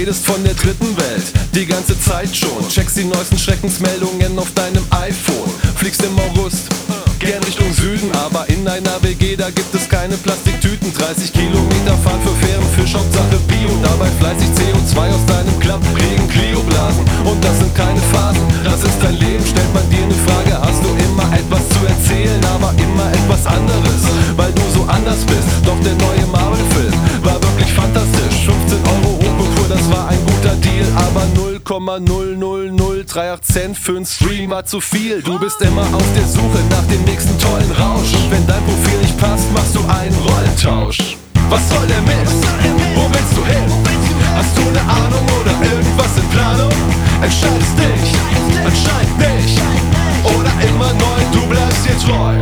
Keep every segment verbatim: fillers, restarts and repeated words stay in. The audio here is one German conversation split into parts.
redest von der dritten Welt, die ganze Zeit schon. Checkst die neuesten Schreckensmeldungen auf deinem iPhone. Fliegst im August gern Richtung Süden, aber in einer W G, da gibt es keine Plastiktüten. dreißig Kilometer Fahrt für fairen Fisch, Hauptsache Bio. Dabei fleißig C O zwei aus deinem Klapp kriegen Clioblasen. Und das sind keine Phasen, das ist dein Leben. Stellt man dir eine Frage, hast du immer etwas zu erzählen, aber immer etwas anderes, weil du so anders bist. Doch der neue Marvel-Film war wirklich fantastisch. fünfzehn Euro Hochkultur, das war ein guter Deal, aber null Komma null null null achtunddreißig Cent für 'n Stream war zu viel. Du bist immer auf der Suche nach dem nächsten tollen Rausch, und wenn dein Profil nicht passt, machst du einen Rollentausch. Was soll der Mist? Wo willst du hin? Hast du eine Ahnung oder irgendwas in Planung? Entscheidest dich anscheinend nicht, oder immer neu, du bleibst dir treu.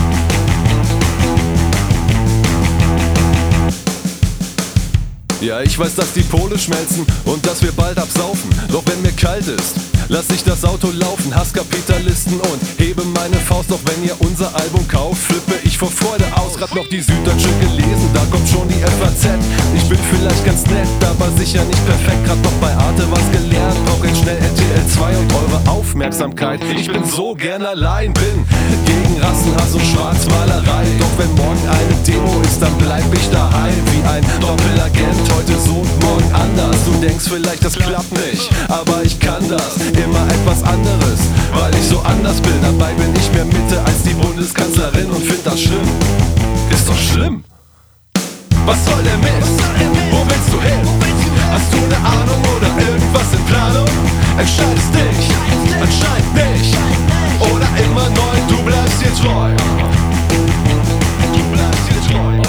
Ja, ich weiß, dass die Pole schmelzen und dass wir bald absaufen. Doch wenn mir kalt ist, lass ich das Auto laufen. Hass Kapitalisten und hebe meine Faust. Doch wenn ihr unser Album kauft, flippe ich vor Freude aus. Grad noch die Süddeutsche gelesen, da kommt schon die F A Z. Ich bin vielleicht ganz nett, aber sicher nicht perfekt. Grad noch bei Arte was gelernt, brauch jetzt schnell R T L zwei und eure Aufmerksamkeit. Ich bin so gern allein, bin gegen Rassenhass und Schwarzmalerei. Doch wenn morgen eine Demo ist, dann bleib ich daheim wie ein Doppelagent. Heute so und morgen anders. Du denkst vielleicht, das klappt nicht, aber ich kann das. Immer etwas anderes, weil ich so anders bin. Dabei bin ich mehr Mitte als die Bundeskanzlerin und find das schlimm. Ist doch schlimm. Was soll der Mist? Wo willst du hin? Hast du eine Ahnung oder irgendwas in Planung? Entscheidest dich anscheinend nicht, oder immer neu, du bleibst dir treu. Du bleibst dir treu.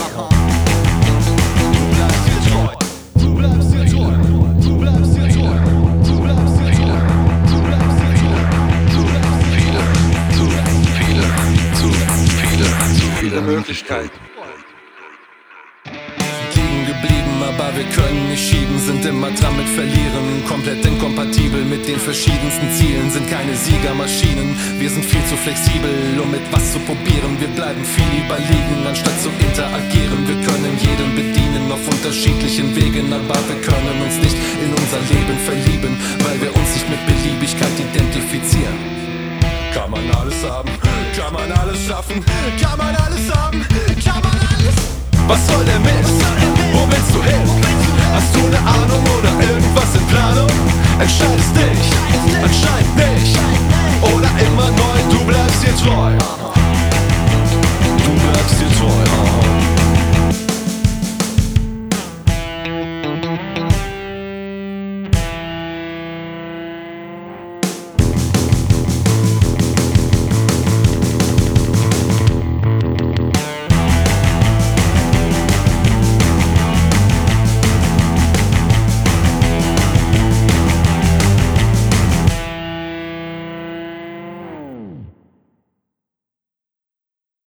Möglichkeiten. Liegen geblieben, aber wir können nicht schieben. Sind immer dran mit Verlieren, komplett inkompatibel mit den verschiedensten Zielen. Sind keine Siegermaschinen, wir sind viel zu flexibel, um mit was zu probieren. Wir bleiben viel überlegen, anstatt zu interagieren. Wir können jeden bedienen auf unterschiedlichen Wegen, aber wir können uns nicht in unser Leben verlieben, weil wir uns nicht mit Beliebigkeit identifizieren. Kann man alles haben, kann man alles schaffen, kann man alles haben, kann man alles. Was soll der Mist? Wo willst du hin? Hast du eine Ahnung oder irgendwas in Planung? Entscheidest dich anscheinend nicht, oder immer neu, du bleibst dir treu.